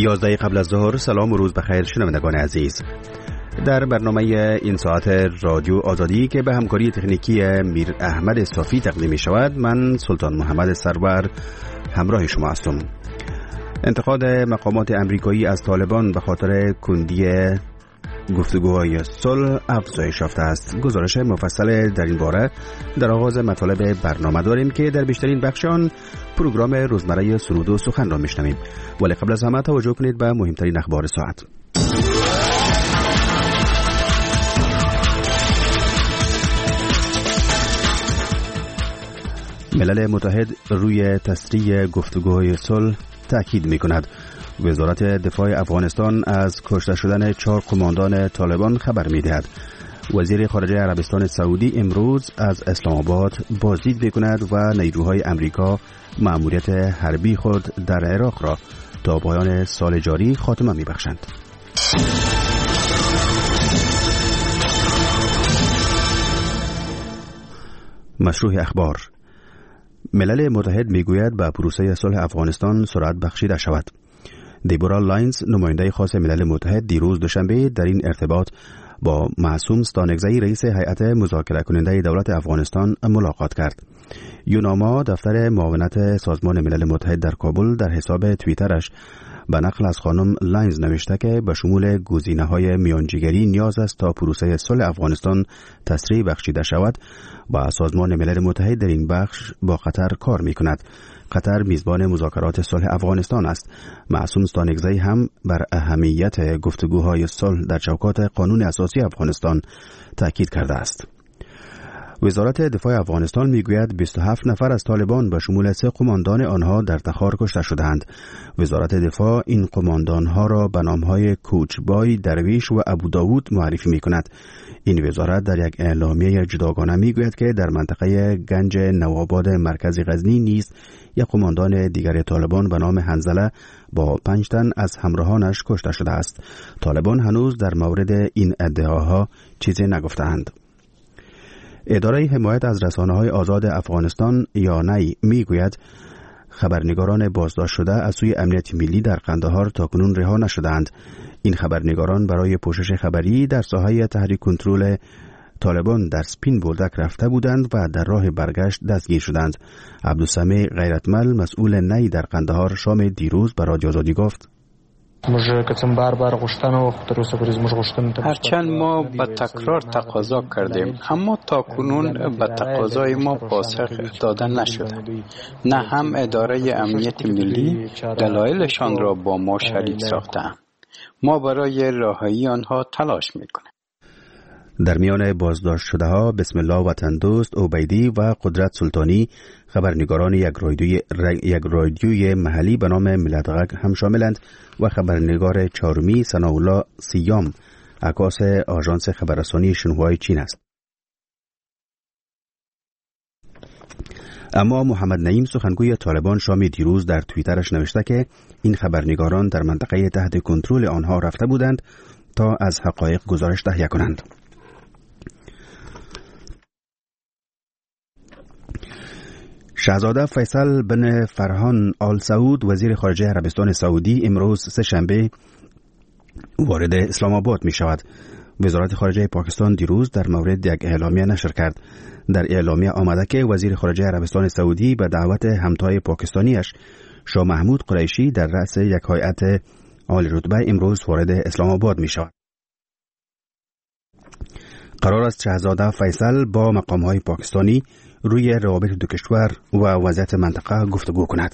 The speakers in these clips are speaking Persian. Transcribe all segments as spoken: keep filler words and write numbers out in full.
یازده قبل از ظهر. سلام و روز بخیر شنوندگان عزیز. در برنامه این ساعت رادیو آزادی که به همکاری تکنیکی میر احمد صافی تقدیم می شود، من سلطان محمد سرور همراه شما هستم. انتقاد مقامات امریکایی از طالبان به خاطر کندی گفتگوهای صلح افزایش یافته است. گزارش مفصل در این باره در آغاز مطالب برنامه داریم که در بیشترین بخش آن پروگرام روزمره سرود و سخن را میشنویم. ولی قبل از همه توجه کنید به مهمترین اخبار ساعت. ملل متحد روی تسریع گفتگوهای صلح تأکید می کند. وزارت دفاع افغانستان از کشته شدن چهار قماندان طالبان خبر می دهد. وزیر خارجه عربستان سعودی امروز از اسلام آباد بازدید می کند و نیروهای امریکا مأموریت حربی خود در عراق را تا پایان سال جاری خاتمه می بخشند. مشروع اخبار. ملل متحد می گوید به پروسه صلح افغانستان سرعت بخشیده شود. دیبورا لاینز، نماینده خاص ملل متحد، دیروز دوشنبه در این ارتباط با معصوم ستانکزی، رئیس هیئت مذاکره کننده دولت افغانستان ملاقات کرد. یوناما، دفتر معاونت سازمان ملل متحد در کابل، در حساب توییترش به نقل از خانم لاینز نوشته که به شمول گزینه‌های میانجیگری نیاز است تا پروسه صلح افغانستان تسریع بخشیده شود و سازمان ملل متحد در این بخش با قطر کار می‌کند. قطر میزبان مذاکرات صلح افغانستان است. معصوم ستانکزی هم بر اهمیت گفتگوهای صلح در چوکات قانون اساسی افغانستان تاکید کرده است. وزارت دفاع افغانستان میگوید بیست و هفت نفر از طالبان به شمول سه قماندان آنها در تخار کشته شدند. وزارت دفاع این قماندانها را به نامهای کوچبای، درویش و ابو داود معرفی میکند. این وزارت در یک اعلامیه جداگانه میگوید که در منطقه گنج نوآباد مرکز غزنی نیز یک قماندان دیگر طالبان به نام حنظله با پنج تن از همراهانش کشته شده است. طالبان هنوز در مورد این ادعاها چیزی نگفتند. اداره حمایت از رسانه‌های آزاد افغانستان یا نی میگوید خبرنگاران بازداشت شده از سوی امنیت ملی در قندهار تاکنون رها نشدند. این خبرنگاران برای پوشش خبری در ساحه تحت کنترل طالبان در سپین بولدک رفته بودند و در راه برگشت دستگیر شدند. عبدالسمیع غیرتمل، مسئول نی در قندهار، شام دیروز به رادیو آزادی گفت: هرچند ما به تکرار تقاضا کردیم، اما تاکنون به تقاضای ما پاسخ داده نشده. نه هم اداره امنیت ملی دلایلشان را با ما شریک ساختند. ما برای رهایی آنها تلاش میکنیم. در میان بازداشت شده ها بسم الله وطن دوست عبیدی و قدرت سلطانی، خبرنگاران یک رادیوی یک رادیوی محلی به نام ملت‌غک هم شاملند و خبرنگار چهارمی ثناءالله سیام، عکاس آژانس خبررسانی شنهوای چین است. اما محمد نعیم، سخنگوی طالبان، شام دیروز در توییترش نوشته که این خبرنگاران در منطقه تحت کنترل آنها رفته بودند تا از حقایق گزارش تهیه کنند. شاهزاده فیصل بن فرحان آل سعود، وزیر خارجه عربستان سعودی، امروز سه شنبه وارد اسلام آباد می شود. وزارت خارجه پاکستان دیروز در مورد یک اعلامیه نشر کرد. در اعلامیه آمده که وزیر خارجه عربستان سعودی به دعوت همتای پاکستانیش شاه محمود قریشی در رأس یک هیئت عالی رتبه امروز وارد اسلام آباد می شود. قرار است شاهزاده فیصل با مقام‌های پاکستانی روی روابط دو کشور و وضعیت منطقه گفتگو کند.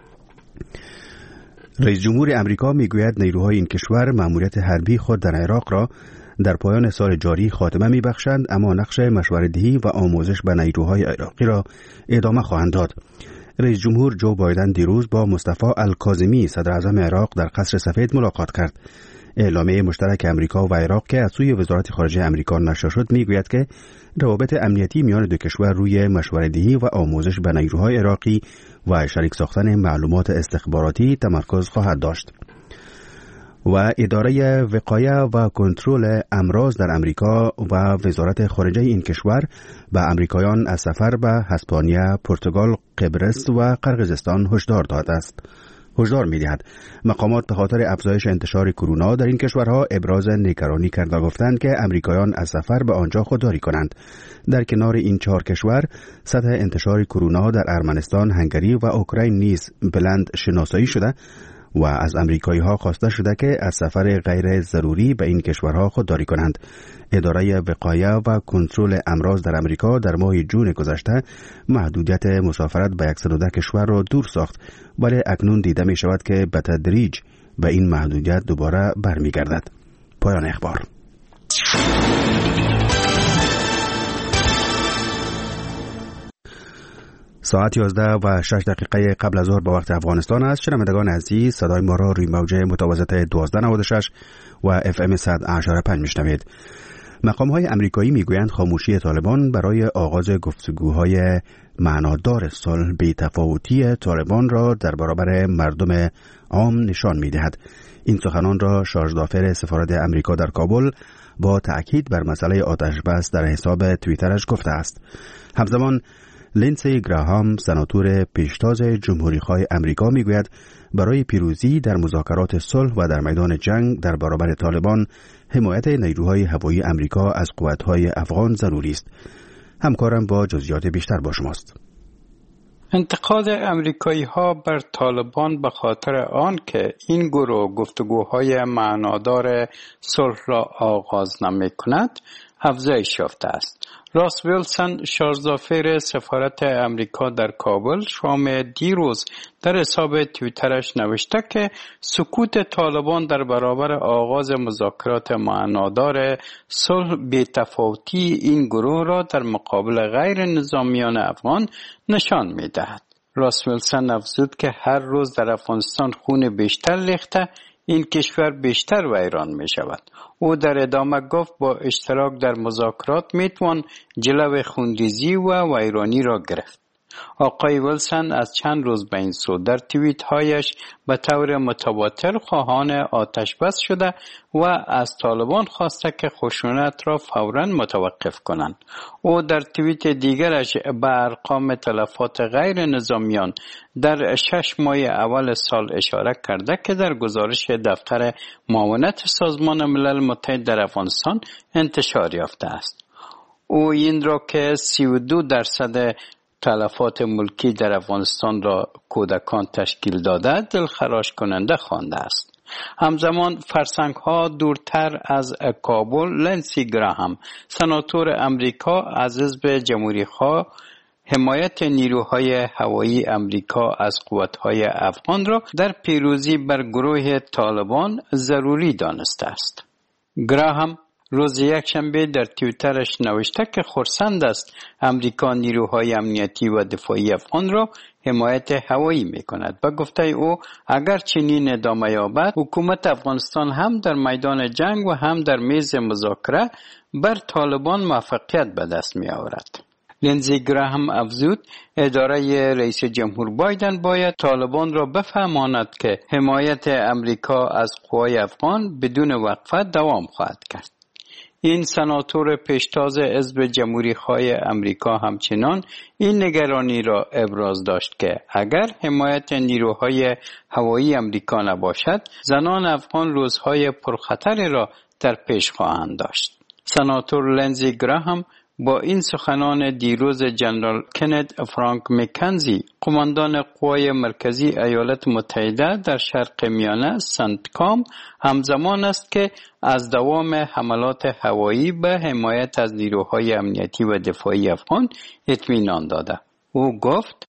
رئیس جمهور امریکا میگوید نیروهای این کشور مأموریت حربی خود در عراق را در پایان سال جاری خاتمه میبخشند، اما نقش مشورت‌دهی و آموزش به نیروهای عراقی را ادامه خواهند داد. رئیس جمهور جو بایدن دیروز با مصطفی الکاظمی، صدر اعظم عراق، در قصر سفید ملاقات کرد. اعلامیه مشترک امریکا و عراق که از سوی وزارت خارجه امریکا نشر شد میگوید که روابط امنیتی میان دو کشور روی مشورت‌دهی و آموزش به نیروهای عراقی و شریک ساختن معلومات استخباراتی تمرکز خواهد داشت. و اداره وقایه و کنترل امراض در امریکا و وزارت خارجه این کشور به امریکایان از سفر به اسپانیا، پرتغال، قبرس و قرقیزستان هشدار داده است. هشدار می‌دهد مقامات به خاطر افزایش انتشار کرونا در این کشورها ابراز نگرانی کرده و گفتند که امریکایان از سفر به آنجا خودداری کنند. در کنار این چهار کشور سطح انتشار کرونا در ارمنستان، هنگری و اوکراین نیز بلند شناسایی شده و از امریکایی‌ها خواسته شده که از سفر غیر ضروری به این کشورها خودداری کنند. اداره وقایه و کنترل امراض در امریکا در ماه جون گذشته محدودیت مسافرت به صد و ده کشور را دور ساخت، ولی اکنون دیده می شود که به تدریج به این محدودیت دوباره برمیگردد. پایان اخبار. ساعت یازده و شش دقیقه قبل از ظهر به وقت افغانستان است. شنوندگان عزیز، صدای ما را روی موج متوسط دوازده نود و شش و اف ام صد و هشت و پنج میشنوید. مقام‌های امریکایی میگویند خاموشی طالبان برای آغاز گفتگوهای معنادار صلح بی‌تفاوتی طالبان را در برابر مردم عام نشان می‌دهد. این سخنان را شارژ دافر سفارت امریکا در کابل با تأکید بر مسئله آتش بس در حساب توییترش گفته است. همزمان لینسی گراهام، سناتور پیشتاز جمهوری‌خواه امریکا میگوید برای پیروزی در مذاکرات صلح و در میدان جنگ در برابر طالبان حمایت نیروهای هوایی امریکا از قوت‌های افغان ضروری است. همکارم با جزئیات بیشتر با شماست. انتقاد امریکایی ها بر طالبان به خاطر آن که این گروه گفتگوهای معنادار صلح را آغاز نمی کند افزایش یافته است. راس ویلسون، شارژدافر سفارت امریکا در کابل، شام دیروز در حساب توییترش نوشته که سکوت طالبان در برابر آغاز مذاکرات معنادار صلح بی‌تفاوتی این گروه را در مقابل غیر نظامیان افغان نشان می‌دهد. راس ویلسون افزود که هر روز در افغانستان خون بیشتر ریخته، این کشور بیشتر ویران می شود. او در ادامه گفت با اشتراک در مذاکرات می توان جلو خونریزی و ویرانی را گرفت. آقای ویلسون از چند روز به این سو در توییت هایش به طور متواتر خواهان آتش بس شده و از طالبان خواسته که خشونت را فوراً متوقف کنند. او در توییت دیگرش به ارقام تلفات غیر نظامیان در شش ماه اول سال اشاره کرده که در گزارش دفتر معاونت سازمان ملل متحد در افغانستان انتشار یافته است. او این را که سی و دو درصد تلفات ملکی در افغانستان را کودکان تشکیل داده دلخراش کننده خوانده است. همزمان فرسنگ ها دورتر از کابل، لینسی گراهام، سناتور امریکا از حزب جمهوری خواه، حمایت نیروهای هوایی امریکا از قوت‌های افغان را در پیروزی بر گروه طالبان ضروری دانسته است. گراهام روز یکشنبه در توییترش نوشته که خرسند است امریکا نیروهای امنیتی و دفاعی افغان را حمایت هوایی می کند و گفته او اگر چنین ادامه یابد حکومت افغانستان هم در میدان جنگ و هم در میز مذاکره بر طالبان موفقیت به دست می آورد. لینزی گراهام افزود اداره رئیس جمهور بایدن باید طالبان را بفهماند که حمایت امریکا از قوای افغان بدون وقفه دوام خواهد کرد. این سناتور پیشتاز حزب جمهوری خواه امریکا همچنان این نگرانی را ابراز داشت که اگر حمایت نیروهای هوایی امریکا نباشد زنان افغان روزهای پرخطری را در پیش خواهند داشت. سناتور لینزی گراهام با این سخنان دیروز جنرال کنت فرانک مکنزی، قماندان قوای مرکزی ایالات متحده در شرق میانه سنتکام، همزمان است که از دوام حملات هوایی به حمایت از نیروهای امنیتی و دفاعی افغان اطمینان داده. او گفت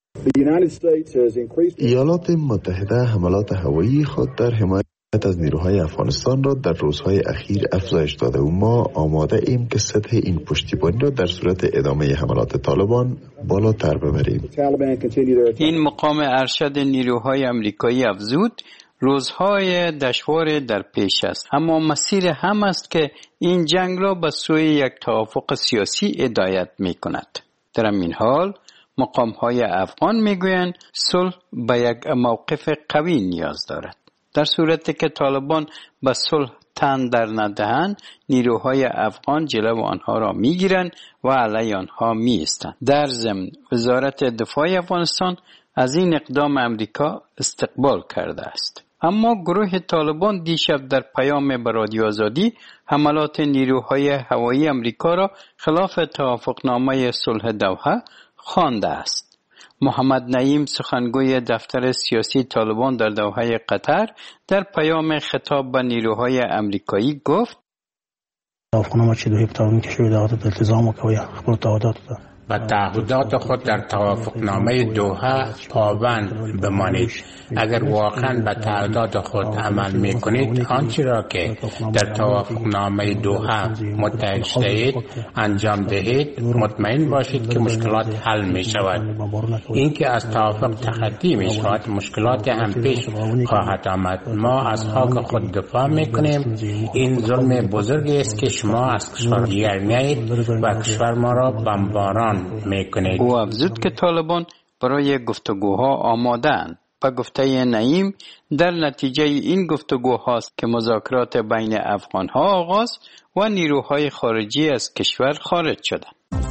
ایالات متحده حملات هوایی خود در حمایت از نیروهای افغانستان را در روزهای اخیر افزایش داده و ما آماده ایم که سطح این پشتیبانی را در صورت ادامه حملات طالبان بالاتر ببریم. این مقام ارشد نیروهای امریکایی افزود روزهای دشوار در پیش است، اما مسیر هم است که این جنگ را به سوی یک توافق سیاسی هدایت می کند. در این حال مقام‌های افغان میگویند صلح به یک موقف قوی نیاز دارد. در صورتی که طالبان به صلح تن در ندهند، نیروهای افغان جلو آنها را میگیرند و علیه آنها میایستند. در ضمن وزارت دفاع افغانستان از این اقدام امریکا استقبال کرده است. اما گروه طالبان دیشب در پیام به رادیو آزادی حملات نیروهای هوایی امریکا را خلاف توافقنامه صلح دوحه خوانده است. محمد نعیم سخنگوی دفتر سیاسی طالبان در دوحه قطر در پیام خطاب به نیروهای امریکایی گفت: توافقنامه چې دوی په تاون کې شوی دا د التزام کوي خپل تعهدات و تعهدات خود در توافقنامه دوحه پابند بمانید. اگر واقعا به تعهدات خود عمل می کنید، آنچه را که در توافقنامه دوحه متحد شدید انجام دهید، مطمئن باشید که مشکلات حل می شود. اینکه از توافق تخطی می شود، مشکلات هم پیش خواهد آمد. ما از خاک خود دفاع می کنیم. این ظلم بزرگی است که شما از کشور دیگر میایید و کشور ما را بمباران میکنید. او افزود که طالبان برای گفتگوها آماده‌اند. به گفته نعیم، در نتیجه این گفتگوهاست که مذاکرات بین افغانها آغاز و نیروهای خارجی از کشور خارج شدند.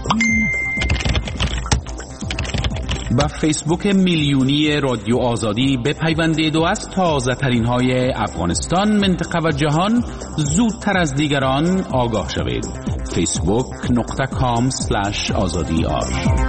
با فیسبوک میلیونی رادیو آزادی بپیوندید و از تازه ترین های افغانستان، منطقه و جهان زودتر از دیگران آگاه شوید. فیسبوک نقطه کام سلش آزادی آر.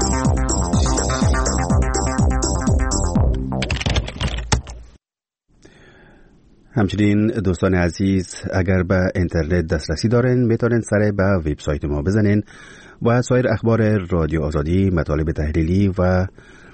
همچنین دوستان عزیز، اگر به اینترنت دسترسی دارین میتونین سر به وبسایت ما بزنین و سایر اخبار رادیو آزادی، مطالب تحلیلی و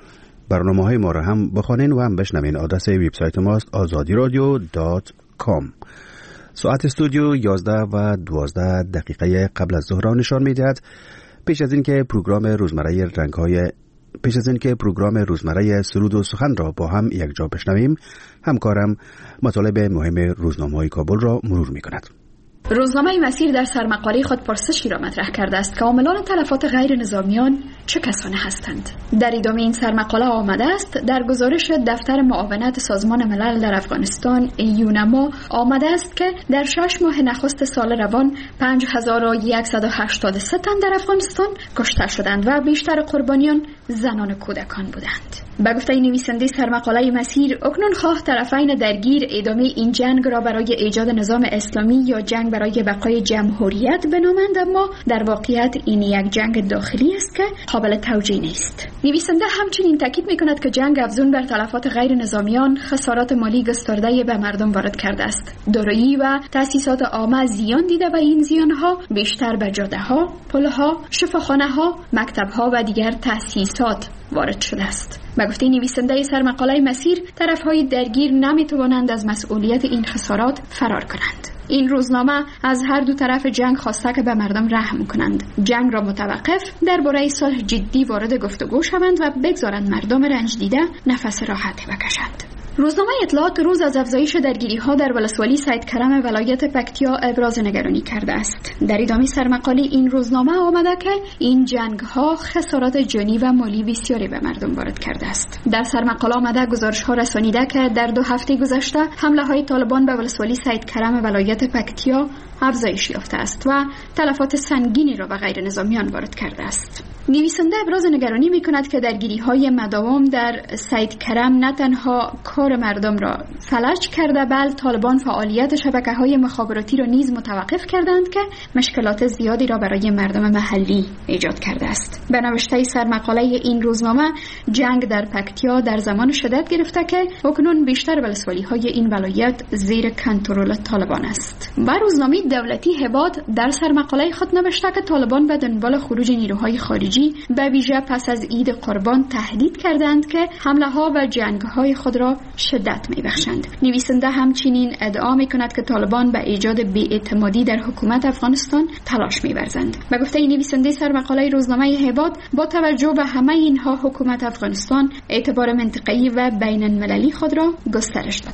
برنامه های ما را هم بخوانین و هم بشنوین. آدرس وبسایت ماست آزادی رادیو دات کام. ساعت استودیو یازده و دوازده دقیقه قبل از ظهر نشان میدهد. پیش از اینکه پروگرام روزمره رنگ‌های پیش از اینکه پروگرام روزمره سرود و سخن را با هم یک جا بشنویم، همکارم مطالب مهم روزنامه‌های کابل را مرور می‌کند. روزنامه مسیر در سرمقاله خود پرسشی را مطرح کرده است که عاملان تلفات غیر نظامیان چه کسانی هستند. در ادامه این سرمقاله آمده است در گزارش دفتر معاونت سازمان ملل در افغانستان یونما آمده است که در شش ماه نخست سال روان پنج هزار و صد و هشتاد و سه تن در افغانستان کشته شدند و بیشتر قربانیان زنان و کودکان بودند. به گفته نویسنده سرمقاله مسیر، اکنون خواه طرفین درگیر ادامه این جنگ را برای ایجاد نظام اسلامی یا جنگ برای بقای جمهوریت بنامند، اما در واقعیت این یک جنگ داخلی است که قابل توجیه نیست. نویسنده همچنین تاکید می‌کند که جنگ افزون بر تلفات غیر نظامیان خسارات مالی گسترده به مردم وارد کرده است. دارایی و تأسیسات عامه زیان دیده و این زیان‌ها بیشتر به جاده‌ها، پل‌ها، شفاخانه‌ها، مکتب‌ها و دیگر تأسیسات وارد شده است. به گفته نویسنده سرمقاله مسیر، طرف‌های درگیر نمی‌توانند از مسئولیت این خسارات فرار کنند. این روزنامه از هر دو طرف جنگ خواسته که به مردم رحم کنند، جنگ را متوقف، درباره صلح جدی وارد گفتگو شوند و بگذارند مردم رنج دیده نفس راحتی بکشند. روزنامه اطلاعات روز از افزایش درگیری‌ها در ولسوالی سید کرم ولایت پکتیا ابراز نگرانی کرده است. در ادامه سرمقاله این روزنامه آمده که این جنگ‌ها خسارات جانی و مالی بسیاری به مردم وارد کرده است. در سرمقاله آمده گزارش‌ها رسانیده که در دو هفته گذشته حمله‌های طالبان به ولسوالی سید کرم ولایت پکتیا افزایش یافته است و تلفات سنگینی را به غیر نظامیان وارد کرده است. نویسنده ابراز نگرانی می‌کند که درگیری‌های مداوم در سید کرم نه تنها کار مردم را فلج کرده، بل طالبان فعالیت شبکه‌های مخابراتی را نیز متوقف کردند که مشکلات زیادی را برای مردم محلی ایجاد کرده است. به نوشته سرمقاله این روزنامه، جنگ در پکتیا در زمان شدت گرفته که اکنون بیشتر ولسوالی‌های این ولایت زیر کنترل طالبان است. و روزنامه دولتی هباد در سرمقاله خود نوشته که طالبان به دنبال خروج نیروهای خارجی به ویژه پس از عید قربان تهدید کردند که حمله‌ها و جنگ‌های خود را شدت می‌بخشند. نویسنده همچنین ادعا می‌کند که طالبان به ایجاد بی‌اعتمادی در حکومت افغانستان تلاش می‌ورزند. به گفته نویسنده سرمقاله روزنامه هباد، با توجه به همه اینها حکومت افغانستان اعتبار منطقه‌ای و بین‌المللی خود را گسترش داده است.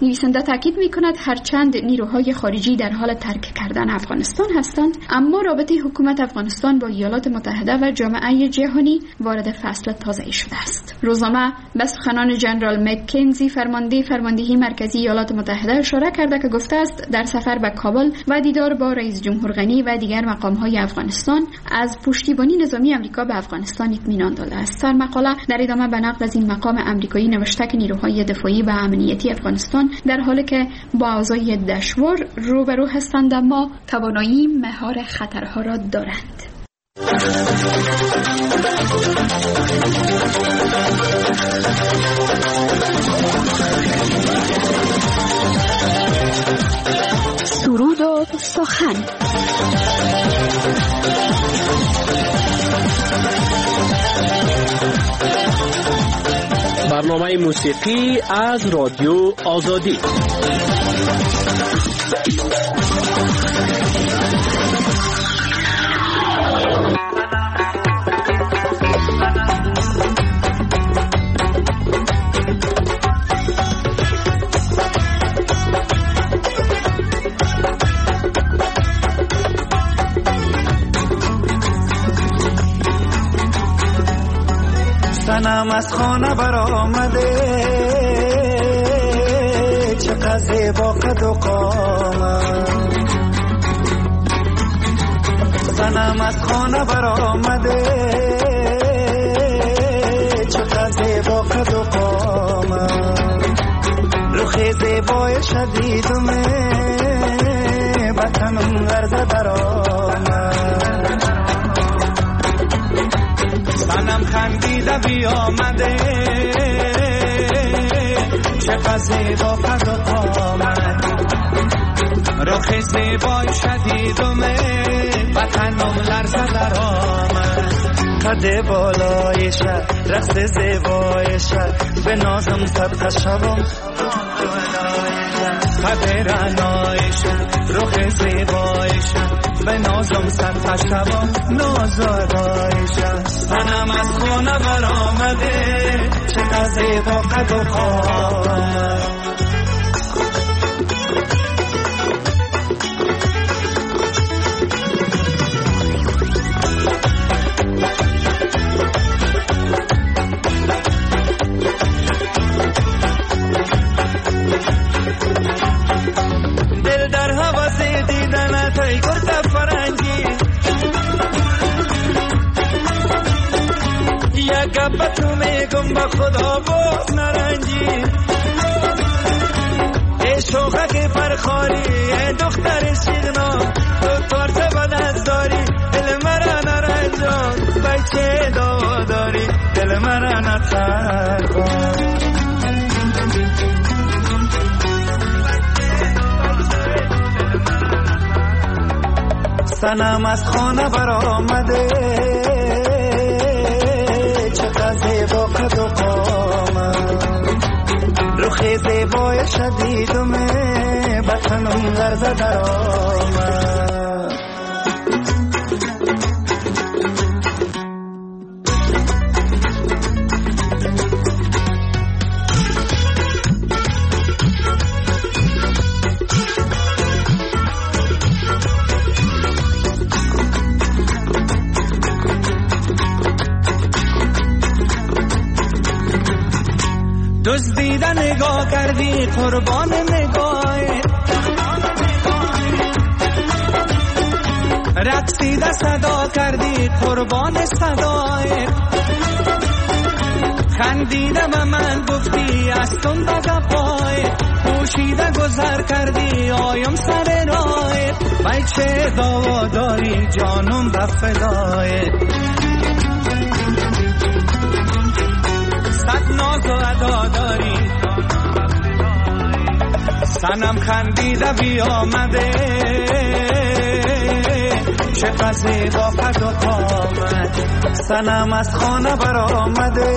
نویسنده تاکید می‌کند هرچند نیروهای خارجی در حال ترک کردن افغانستان هستند، اما رابطه حکومت افغانستان با ایالات متحده و جامعه جهانی وارد فصل تازه‌ای شده است. روزنامه به سخنان جنرال مککنزی فرمانده فرماندهی مرکزی ایالات متحده اشاره کرده که گفته است در سفر به کابل و دیدار با رئیس جمهور غنی و دیگر مقام‌های افغانستان از پشتیبانی نظامی آمریکا به افغانستان اطمینان داده است. سرمقاله در ادامه به نقل از این مقام آمریکایی نوشته که نیروهای دفاعی و امنیتی افغانستان در حالی که با اوضاع دشوار روبرو هستند اما توانایی مهار خطرها را دارند. سرود و سخن. برنامه موسیقی از رادیو آزادی. سنم از خانه برآمده چقدر زیبا قد و قامت، سنم از خانه برآمده چقدر زیبا قد و قامت، رخ زیبای شدیدمه بطنم غرزه درآمد، سنم خندیده بیامده چقدر زیبا قد و قامت، رخ زیبای شدیدمه وطنم لرزه در آمد، قد بالایش رقص زیبایش به نازم صدقه شوم، قد رعنایش رخ زیبایش به نازم صدقه شوم، نازادایش سنم از خانه برآمده چقدر زیبا قد و قامت. دل در حواس دیدنت ای گرد فرنگی، یک گپ تو میگم به خدا باز نرنجی، ای شوخک پرخاری ای دختر شیرنا، تو تارت بد از داری دل مرا نرنجان، بچه دوا داری دل مرا نتر کن، سنم از خانه برآمده چقدر زیبا قد و قامت، رخ زیبای شدیدمه بطنم غرزه در آمد، دزدیده نگاه کردی قربان نگاهت، رقصیده صدا کردی قربان صدایت، خندیده به من گفتی از تون بگه پایت، پوشیده گذر کردی آیم سر رایت، بچه دوا داری جانم به فدایت، صد ناز و ادا داری سنم خندیده بیامده چقدر زیبا قد و قامت، سنم از خانه برآمده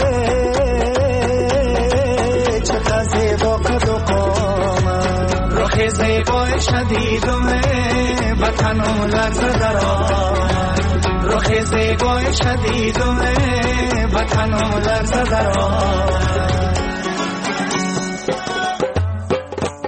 چقدر زیبا قد و قامت، رخ زیبای شدیدمه وطنم لرزه در آمد، رخ زیبای شدیدمه وطنم لرزه در آمد.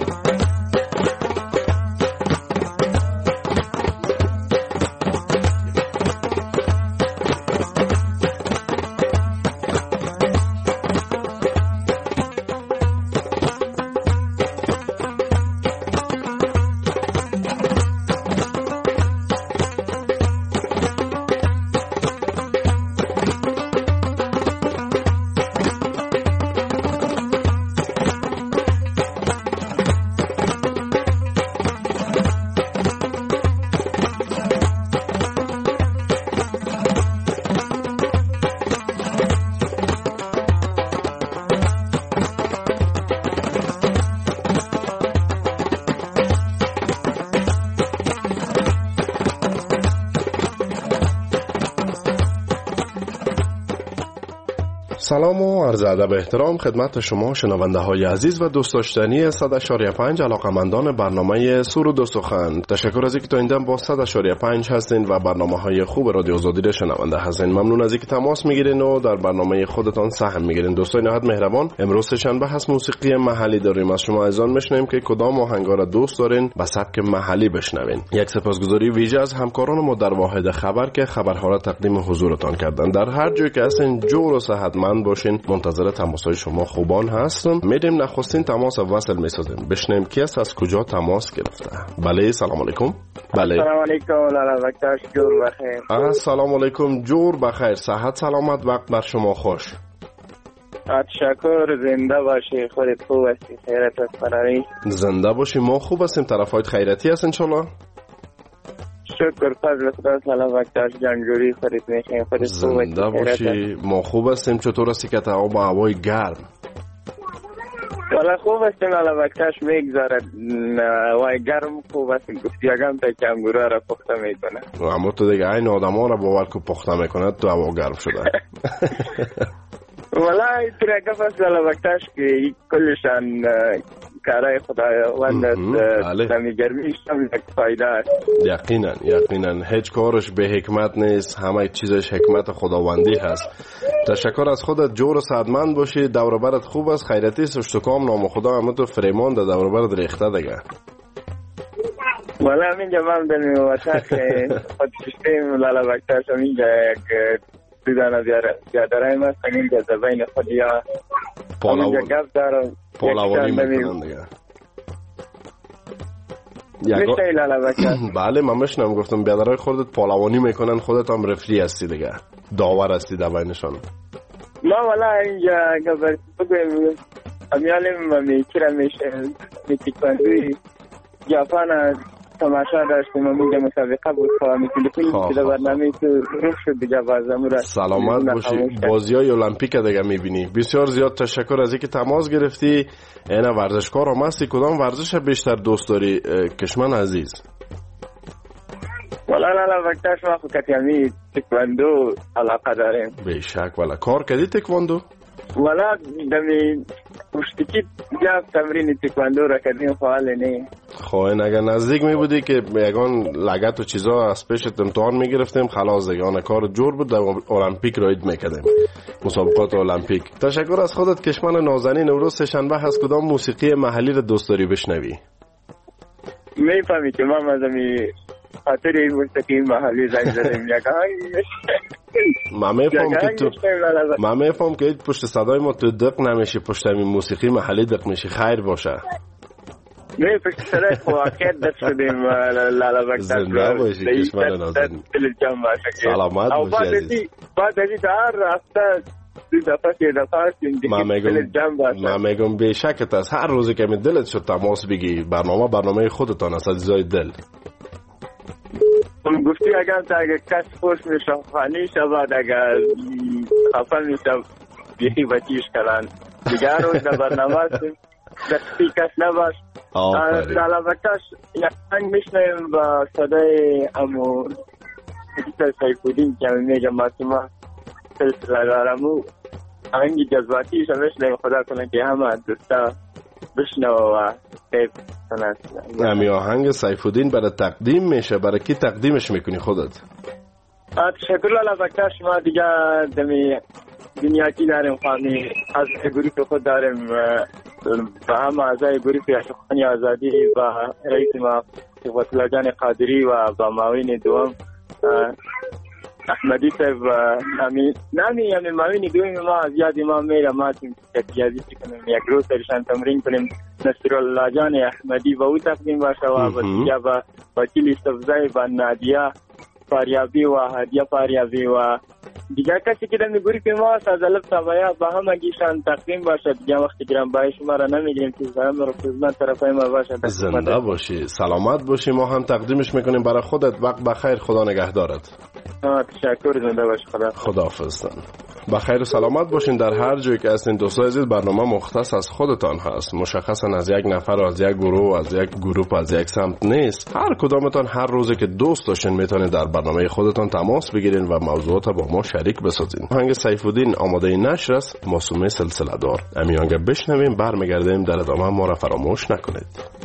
سلام و عرض ادب احترام خدمت شما شنونده های عزیز و دوست داشتنی صد اشاریه پنج علاقمندان برنامه سرود و سخن. تشکر از اینکه تا این دم با صد اشاریه پنج هستین و برنامه های خوب رادیو آزادی را شنونده هستین. ممنون از اینکه تماس میگیرین و در برنامه خودتان سهم میگیرین. دوستان نهایت مهربان، امروز شنبه هست، موسیقی محلی داریم. از شما عزیزان میشنویم که کدام آهنگا را دوست دارین با سبک محلی بشنوین. یک سپاسگزاری ویژه از همکاران ما در واحد خبر که خبرها را تقدیم حضورتان کردن. در هر جایی که هستین جور و صحتمند باشین. منتظر تماس‌های شما خوبان هستم. میریم نخستین تماس وصل میسازیم. بشنویم کی است، از کجا تماس گرفته. بله سلام علیکم. بله سلام علیکم. لالا وقتش جور بخیر. سلام علیکم. جور بخیر، صحت سلامت، وقت بر شما خوش. تشکر. زنده باشی، خودت خوب هستی، خیرت است فراری. زنده باشی، ما خوب هستیم. طرفایت خیرتی هست انشالله. شکر فضل خدا. سلام وقتش جانجوری، خودت میخیم، خودت خوب هستی، زنده باشی. ما خوب هستیم. چطور هستی که تا با هوای گرم؟ والا خوب هستیم. حالا وقتش میگذارد، هوای گرم خوب هستیم. گفتی اگم تا کنگوره را پخته میکنه. اما تو دیگه این آدم ها را باور که پخته میکنه تو هوا گرم شده. والا این طریقه فصل حالا وقتش که کلشان کارای خداوند است. دمی گرمیش هم یک فایده است. یقینا یقینا هیچ کارش به حکمت نیست، همه چیزش حکمت خداوندی هست. تشکر از خودت. جور و صحتمند باشی. دور و برت خوب است، خیرتی است، اشتکام نام خدا هم تو فریمان ده دور و برت ریخته دیگه. والا اینجا من دلمی واسه که خود سیستم لالا وقتش هم اینجا یک دیدن بیادرهای هست. اینجا زبین خودی ها اینجا گفت دارم پالاوانی میکنن دیگه. میشه لالا وقتش. بله من میشنم گفتم بیادرهای خودت پالاوانی میکنن، خودت هم رفری هستی دیگه، داور هستی در بینشان. ما والا اینجا گفت بگویم امیالیم میکرم میشه میتیکوندوی جاپان تماشا داشتیم و اینجا مسابقه بود. خواهمی تلفونی که در برنامه تو روح شد دیگه بازمون را سلامت باشی. بازی های المپیک دیگه میبینی. بسیار زیاد تشکر از اینکه تماس گرفتی. اینا ورزشکار هم هستی. کدام ورزش بیشتر دوست داری کشمن عزیز؟ والا لالا وقتش ما خود کتیمی تکواندو علاقه داریم. بیشک. والا کار کردی تکواندو؟ والا دمی پشتکی جاب تمرین تکواندو را کردیم، فعال نه. خب این اگر نزدیک می بودی که یگان لگت و چیزا از پیشت امتحان می گرفتیم خلاص دیگه آن کار جور بود، در المپیک راید میکردیم، مسابقات المپیک. تشکر از خودت کشمن نازنین. امروز سه‌شنبه هست، کدام موسیقی محلی رو دوست داری بشنوی؟ میفهمی که من از امی خاطر این موسیقی محلی زنگ زدیم یک آهنگ. من میفهم که تو من میفهم که پشت صدای ما تو دق نمیشی، پشت این موسیقی محلی دق میشی. خیر باشه. نه پشت صدای واقعیت دق شدیم لالا وقت. زنده باشی کشمن نازنین. سلامت باشی عزیز. بعد از این هر هفته دو دفعه سه دفعه من میگم بیشکت از هر روزی که می دلت شد تماس بگی. برنامه برنامه خودتان است عزیزای دل. گفتی اگر تا اگر کس خوش میشه خانی شود، اگر خفه میشه بیخی بچیش کلن دیگر روز در برنامه هستیم دستی کس نباش. در وقتش یک هنگ میشنیم با صدای امو حدیث سیفودین که میگم ماسیما سلسله دارمو هنگی جذباتیش میشنیم. خدا کنه که همه دوستا بشنو و خیب کنند. همی آهنگ سیفودین برای تقدیم میشه، برای کی تقدیمش میکنی خودت؟ تشکر لالا وقتش. ما دیگه دمی دنیا کی داریم خواهمی از گروپ خود داریم و همه اعضای گروپ اشقانی آزادی و رئیس ما صفت الله جان قادری و با معاون دوم احمدی صاحب نامی نامی یعنی معاون دوم ما زیادی ما میره ما تکیازی کنیم یک روز سرشان تمرین کنیم. نصر الله جان احمدی و او تقدیم باشه و دیگه و وکیل استفزای و نادیه فاریابی و هدیه فاریابی و دیگه کسی که در گروپ ما است از الف تا بیا با همگیشان تقدیم باشه. دیگه وقتی گرام بای شما را نمیگیریم که زمین رو خدمت طرفای ما باشه. زنده باشی، سلامت باشی. ما هم تقدیمش میکنیم برای خودت. وقت بخیر، خدا نگهدارت. تشکر. زنده باشی. خدا خداحافظ. با خیر و سلامت باشین در هر جایی که هستین. دوستای عزیز، برنامه مختص از خودتان هست، مشخصا از یک نفر، از یک گروه، از یک گروه، از یک سمت نیست. هر کدامتان هر روزی که دوست داشتین میتونید در برنامه خودتان تماس بگیرین و موضوعات با ما شریک بسازین. آهنگ سیف‌الدین آماده نشر است، موسومه سلسله دار. امیانگه بشنویم، برمیگردیم. در ادامه ما را فراموش نکنید.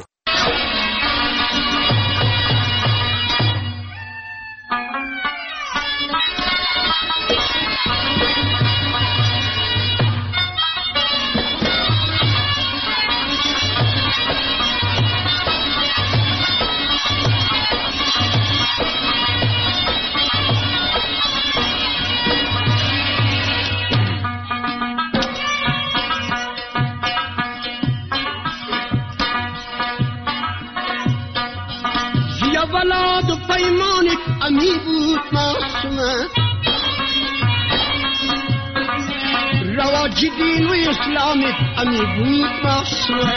امی بود معصومه رواج دین و اسلامت امی بود معصومه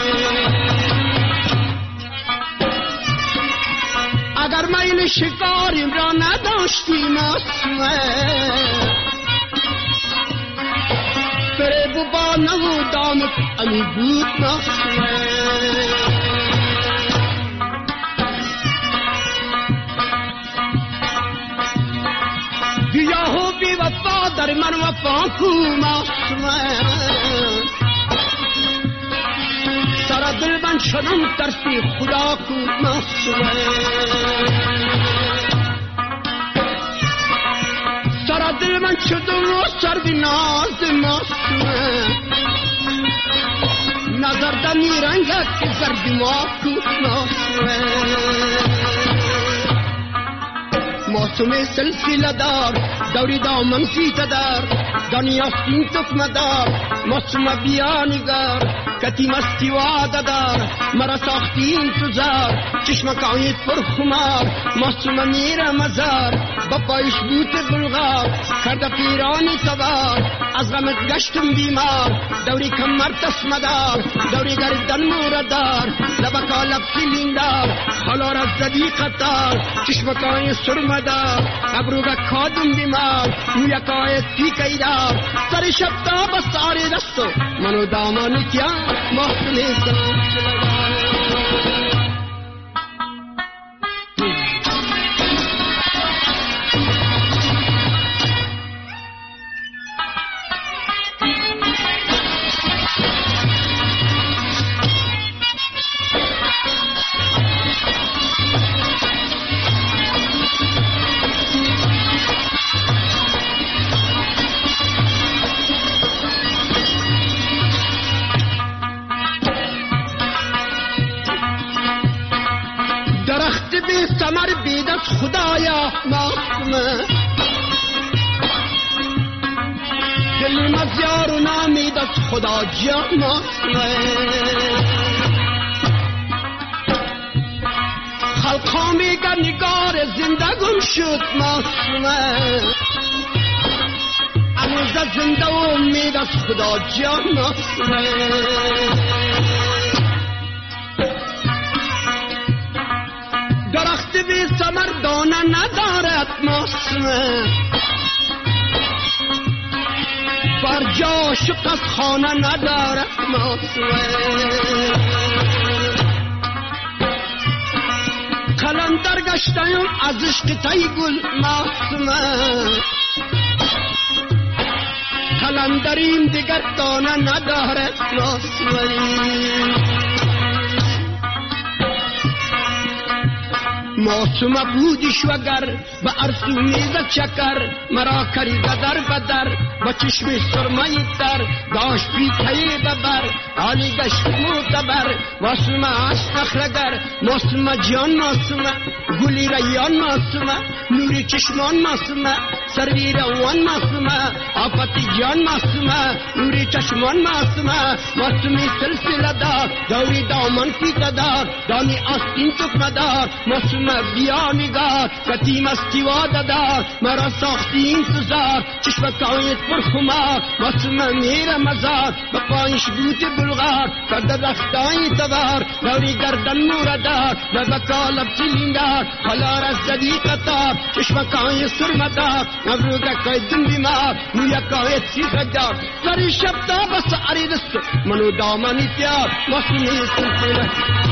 اگر میل شکاریم را نداشتی معصومه فریب و با نمودامت امی بود معصومه گیاهو بی وفا در من وفا کو معصومه سر دل من شدم ترسی خدا کو معصومه سر دل من شدم و سر ناز معصومه نظر دمی رنگت که زرد ما کو معصومه معصومه سلسله دار دوری دامن سیته دار دنیا سین تکمه دار معصومه بیا نگار کتی مستی وعده دار مرا ساختی انتظار چشمکایت پر خمار معصومه میره مزار با پایش بوت بلغار کرده پیرانی تبار از غمت گشتم بیمار دوری کمر تسمه دار دوری گردن موردار لبکا لب سیلین دار خلار از زدی قطار چشمکای سرمه دار ابروگا کادم بیمار مویکای تیکی دار سر شب تا بستاری دستو منو دامانی کیا محسنی سلام سمر بیدت خدایا معصومه دل مزیار و نامیدت خدا جا معصومه خلقا میگن نگار زندگم شد معصومه انوزه زنده و امیدت خدا جا معصومه درخت بی ثمر دانه ندارد معصومه بر جا شق از خانه ندارد معصومه قلندر گشتیم از عشق تی گل معصومه قلندریم دیگر دانه ندارد معصومه معصومه بودیش وگر به ارسو میزد چکر مرا کری بدر بدر با چشم سرمایی در داشت بیتهی ببر حالی گشت معتبر معصومه هست نخلگر معصومه جان معصومه گلی ریان معصومه نوری چشمان معصومه سروی روان معصومه آفت صورتی جان معصومه نوری چشمان معصومه معصومی سلسله دار دوری دامن فیته دار دانی آستین تکمه دار معصومه بیا نگار کتیم استیواده دار مرا ساختی این تزار چشمکایت پر خمار معصومه میره مزار به پایش بوت بلغار کرده رختای تبار دوری گردن موره دار به بکالب سیلیندار حالا را زدی قطار چشمکای سرمه دار نبروگه کای دن بیمار نویکایت سیخه دار سری شب تا بس عریدست منو دامنی تیار معصومی سلسله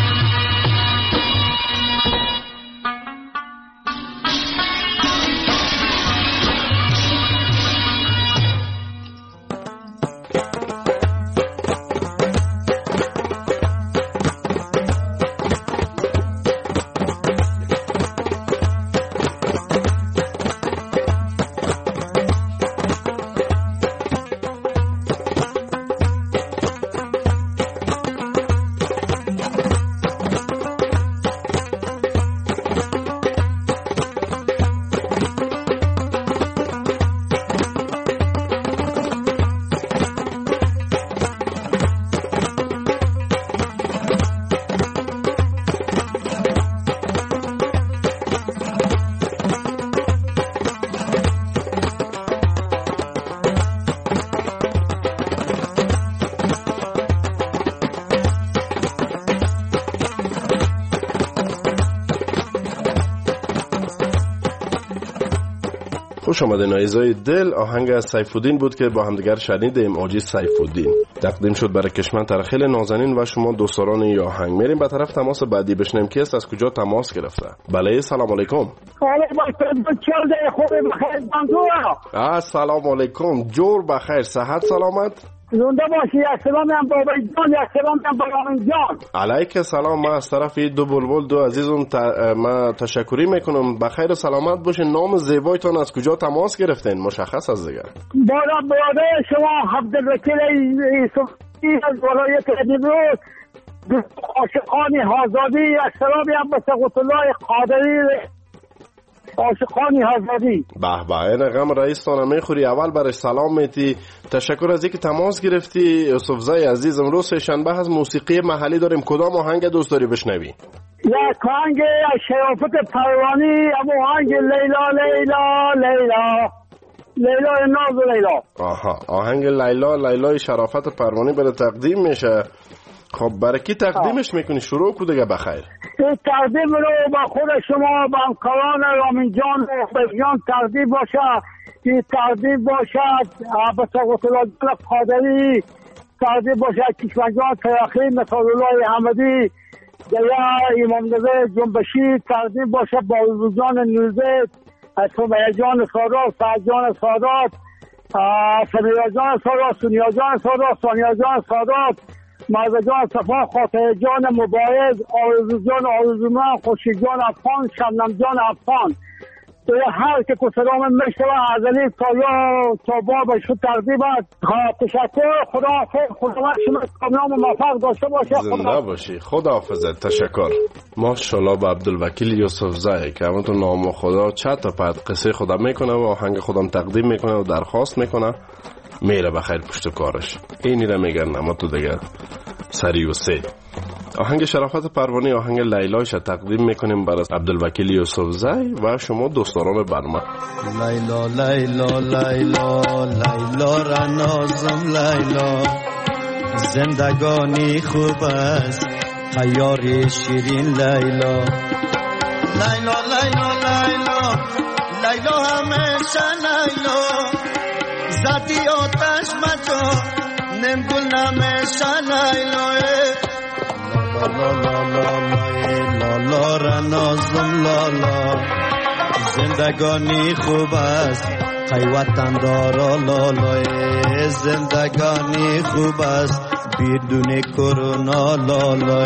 خوش آمدین عزیزای دل. آهنگ از سیف‌الدین بود که با همدیگر شنیدیم. آجی سیف‌الدین تقدیم شد برای کشمن ترخیل نازنین و شما دوستان این آهنگ. میریم به طرف تماس بعدی بشنیم کی است، از کجا تماس گرفته. بله سلام علیکم. سلام علیکم. جور بخیر، صحت سلامت. زنده باشی. السلام هم بابای جان، السلام هم بابای جان. علیک سلام. ما از طرف دو بلبل دو عزیزم ت... ما تشکری میکنم. بخیر و سلامت باشین. نام زیبایتان از کجا تماس گرفتین مشخص از دیگه. بالا برادر شما عبدالوکیل یوسفی از ولایت نیمروز، عاشقان آزادی. السلام هم به سقط الله قادری عاشقانی آزادی. به به این غم رئیس تانه میخوری. اول برش سلام میتی. تشکر از اینکه تماس گرفتی. یوسف زای عزیز، امروز شنبه از موسیقی محلی داریم. کدام آهنگ دوست داری بشنوی؟ یک آهنگ شرافت پروانی، اما آهنگ لیلا لیلا لیلا لیلا ناز لیلا. آها، آهنگ لیلا لیلا شرافت پروانی برای تقدیم میشه. خب برای کی تقدیمش میکنی؟ شروع کو دیگه. بخیر. این تقدیم رو با خود شما، با همکاران رامین جان و بهیان تقدیم باشه. این تقدیم باشد به سقط الله قادری، تقدیم باشد کشمنجان تراخی، مثال الله احمدی، دیگه امام رضا جنبشی، تقدیم باشد با جان نوزه، سمیه جان سادات، سعد جان سادات، سمیه جان سادات، سونیا جان سادات، سونیا جان سادات، مرزا جان صفا، خاطر جان مبارز، آرزو جان آرزومند، خورشید جان افغان، شبنم جان افغان. هر که کسرام مشتبه ازلی تا یا تا بابش رو تقدیم است. تشکر. خدا حافظ. خدا شما کامیاب و موفق داشته باشه. زنده باشی. خدا حافظت. تشکر. ماشاءالله به عبدالوکیل یوسف زای که همون تو نام خدا چت تا پد قصه خدا میکنه و آهنگ خودم تقدیم میکنه و درخواست میکنه. میره بخیر پشت کارش. اینی را میگن اما تو دیگه سری و سه. آهنگ شرافت پروانی، آهنگ لیلایش تقدیم میکنیم برای عبدالوکیل یوسف زای و شما دوستان برنامه. لیلا لیلا لیلا لیلا را نازم لیلا، زندگانی خوب است خیاری شیرین لیلا. لیلا لیلا لیلا لیلا همیشه لیلا، زدی آتش مجا نمگل نمیشه لیلا. لا لا لا لا لا را نازم لالا، زندگانی خوب است ای وطن دارا لالا. زندگانی خوب است بدون کرونا لالا.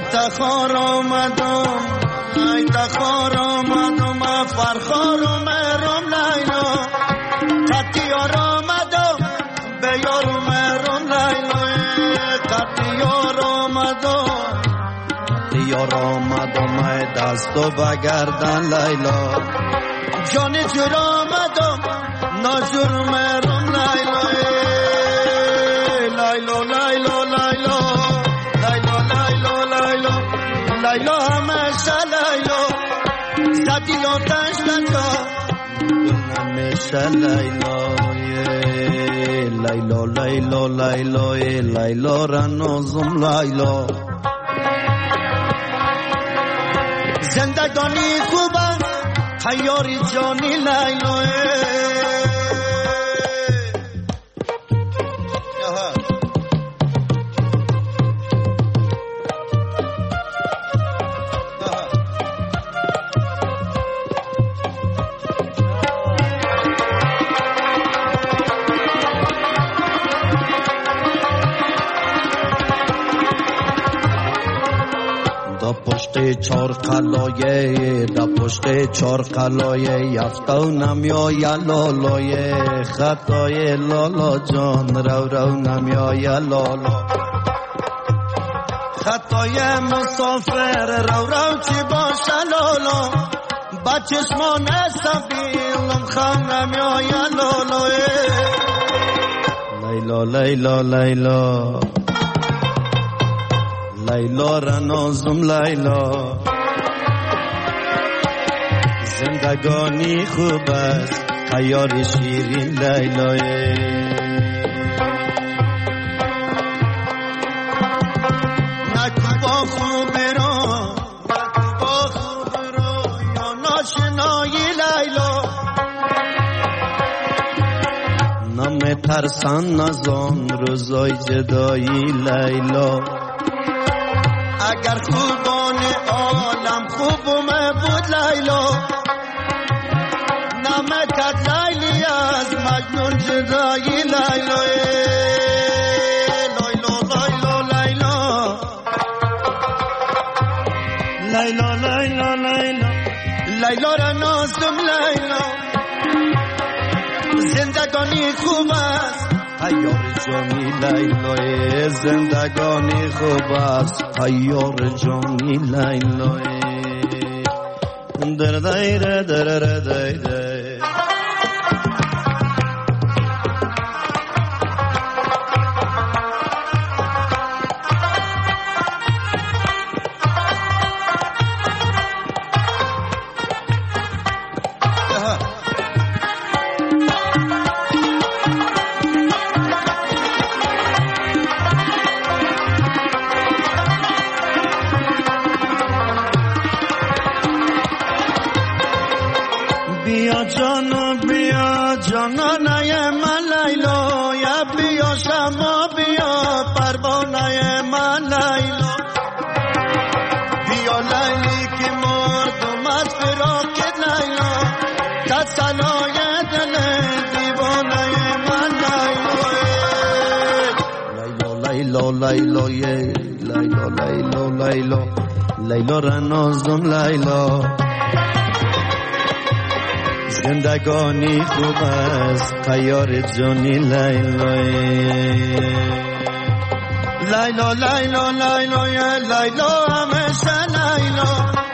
تخار آمدم ای تخار آمدم فرخار آمدم لیلا قطیار آمدم به یار آمدم لیلا قطیار آمدم یار آمدم ای دست و بگردن لیلا جان جور آمدم ناجور آمدم لیلا لیلا لیلا لیلا لیلا همیشه لیلا زدی آتش نجا گل همیشه لیلا لیلا لیلا لیلا لیلا رنازم لیلا زندگانی خوبم خیاری جانی لیلا چار قلایه دا پشت چار قلایه یفتو نمیا یا لالایه خطای لالا جان رو رو نمیا یا لالا خطای مسافر رو رو چی باشه لالا با چشمان سبیلم خم نمیا یا لالایه لیلا لیلا لیلا لیلا رنازم لیلا زندگانی خوب است خیار شیرین لیلا نکو با خوب رو نکو با خوب رو یا ناشنایی لیلا نم ترسان نزان روزای جدایی لیلا اگر خوبان عالم خوبم بود لیلا نمکت لیلی از مجنون جدایی لیلا لیلا لیلا لیلا لیلا لیلا لیلا لیلا را نازم لیلا زندگانی خوب است خیار جانی لیلا زندگانی خوب است خیار جانی لیلا در دایره در دایره بیا جان بیا جانانه من لیلا یا بیا شما بیا پروانه من لیلا بیا لیلی که مردم از فراقت لیلا تسلای دل دیوانه من لیلا لیلا لیلا لیلا لیلا لیلا لیلا رنازم لیلا زندگانی خوب است خیار جانی لیلا لیلا لیلا لیلا لیلا همیشه لیلا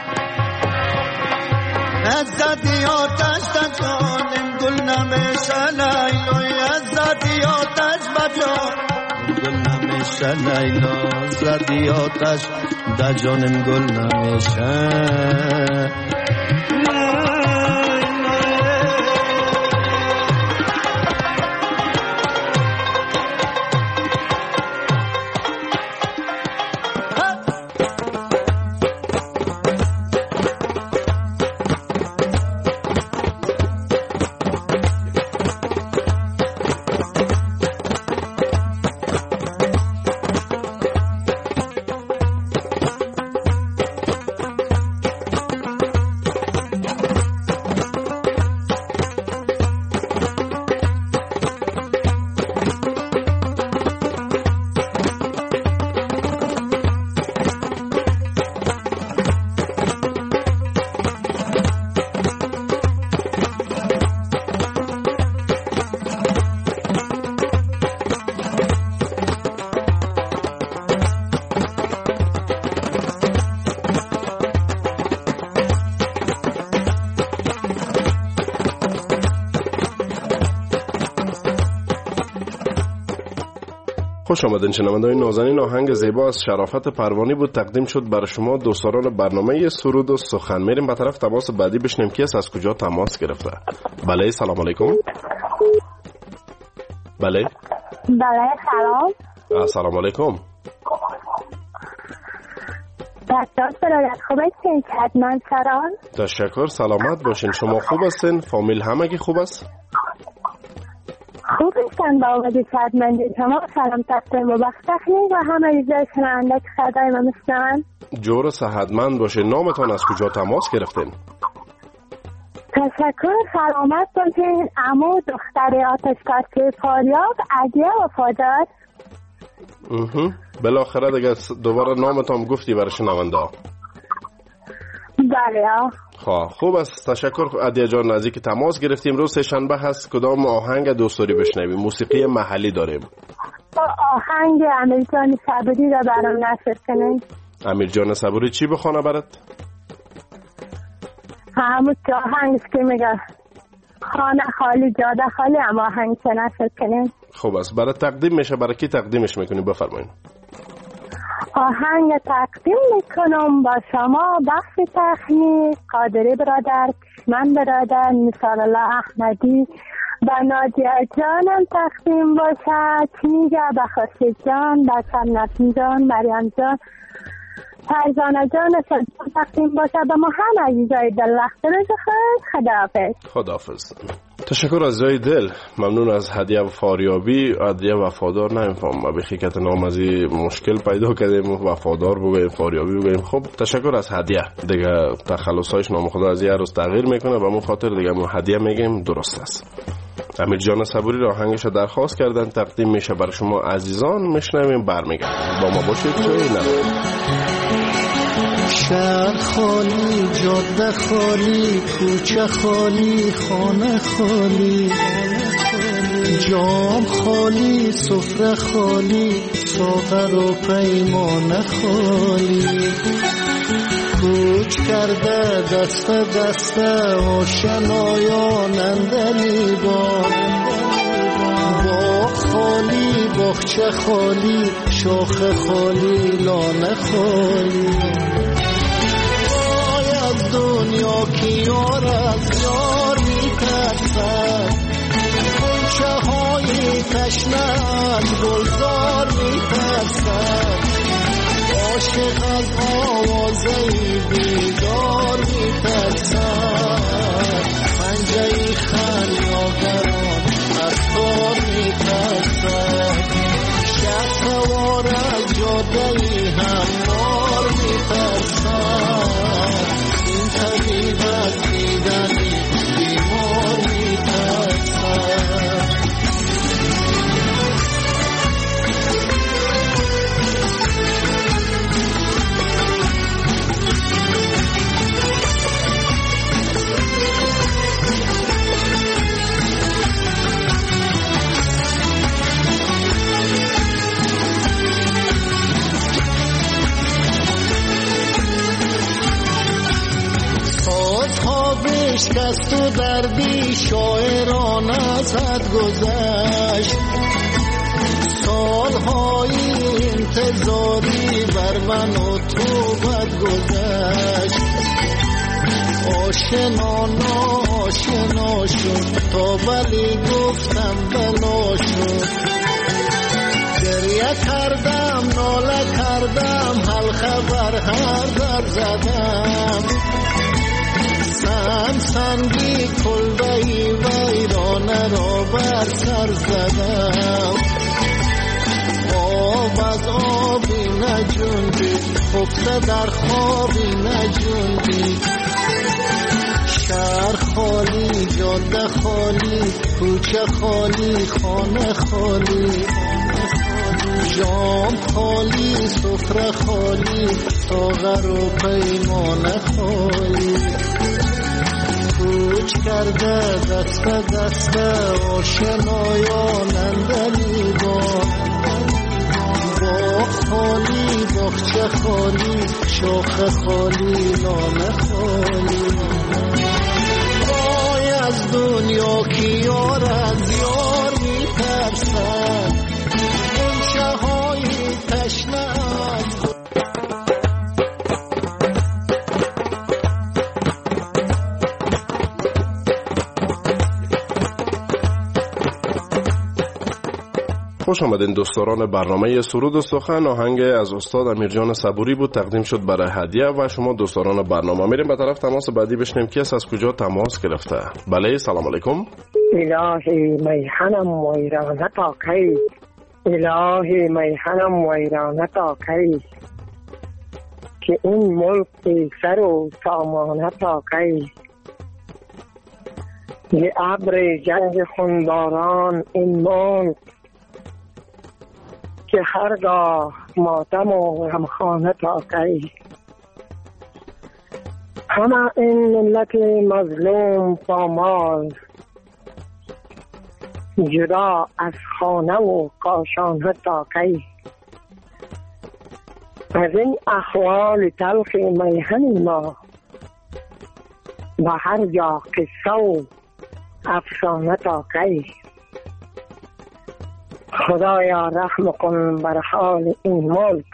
عزتی آتش تجانم گل نمیشه لیلا عزتی آتش بجان گل نمیشه لیلا عزتی آتش دجانم گل نمیشه خوش آمدین شنونده‌های نازنین. آهنگ زیبا از شرافت پروانی بود، تقدیم شد برای شما دوستان برنامه سرود و سخن. میریم به طرف تماس بعدی بشنیم کی است، از کجا تماس گرفته. بله سلام علیکم. بله بله سلام. سلام علیکم. دکتر برادر خوب هستین؟ خدمت سلام. تشکر، سلامت باشین. شما خوب هستین؟ فامیل همگی خوب است؟ خوب هستن با وجود خدمت شما. سلام تقدیم و بخت تخنیک و همه ایزای شنونده که صدای من میشنون. جور صحتمند باشین. نامتان از کجا تماس گرفتین؟ تشکر، سلامت باشین. عمو دختر آتشکده فاریاب عدیه وفادار. بالاخره دیگه دوباره نامتان گفتی برای شنونده. بله. خواه خوب است، تشکر عدیه جان. نزدیک تماس گرفتیم. روز سه‌شنبه هست، کدام آهنگ دوستاری بشنویم؟ موسیقی محلی داریم. آهنگ امیر جان صبوری را برام نشر کنین. امیر جان صبوری چی بخونه برات؟ همون که آهنگ که میگه خانه خالی جاده خالی، اما آهنگ که نشر کنین. خوب است، برای تقدیم میشه. برای کی تقدیمش میکنیم؟ بفرمایید. آهنگ تقدیم میکنم با شما بخش تخنیک قادری برادر، کشمن برادر، مثال الله احمدی و نادیه جانم تقدیم باشد. میگه به خورشید جان، به سنت جان، مریم جان، فرزانه جان سجان تقدیم باشد و ما هم عزیزای دل لخت روز خود. خداحافظ. خداحافظ. تشکر از جای دل. ممنون از هدیه و فاریابی. هدیه وفادار نمیفهم ما بخیکت نام از مشکل پیدا کردیم، وفادار بگویم فاریابی بگویم. خب تشکر از هدیه. دیگه تخلصایش نام خدا از یه روز تغییر میکنه و من خاطر دیگه ما هدیه میگیم درست است. امیر جان صبوری را آهنگش درخواست کردن، تقدیم میشه برای شما عزیزان. میشنویم، برمیگردیم. با ما باشید، جایی نرید. شهر خالی، جاده خالی، کوچه خالی، خانه خالی، جام خالی، سفره خالی، ساغر و پیمانه خالی. کوچ کرده دست دست آشنایان اندلی بار. باغ خالی، باغچه خالی، شاخ خالی، لانه خالی. دنیا کی یار از یار میترسد، گوشه های تشنه از گلزار میترسد. عاشق از آوازه بیدار میترسد، پنجه خلیاگران از تار میترسد. شب سوار از جاده هموار میترسد. طبیب از دیدن بیمار میترسد. شکست و دردی شاعران ازت گذشت. سالهای انتظاری بر من و تو بد گذشت. آشنا ناشنا شد تا ولی گفتم بلا شد. گریه کردم ناله کردم حل خبر هر در زدم. سن سنگی کلبهی ویرانه را بر سر زدم. آب از آبی نجوندی، خفته در خوابی نجوندی. شهر خالی، جاده خالی، کوچه خالی، خانه خالی. جام خالی، سفره خالی، ساغر و پیمانه خالی. کوچ کرده دست دست آشنایان اندلی بار. باغ خالی، باغچه خالی، شاخ خالی، لانه خالی. وای از دنیا کی یار از یار میترسد، گوشه خوش آمدین دوستان برنامه سرود و سخن. آهنگ از استاد امیرجان صبوری بود، تقدیم شد برای هدیه و شما دوستان برنامه. میریم به طرف تماس بعدی بشنیم کی است، از کجا تماس گرفته. بله سلام علیکم. الهی میهنم ویرانه تا کی، الهی میهنم ویرانه تا کی، که این ملک بی سر و سامانه تا کی، به ابر جنگ خونباران این ملک، که هرگاه ماتم و غمخانه تا کی، همه این ملت مظلوم پامال، جدا از خانه و کاشانه تا کی، از این احوال تلخ میهن ما، به هر جا قصه و افسانه تا کی، خدایا رحم کن بر حال این ملک،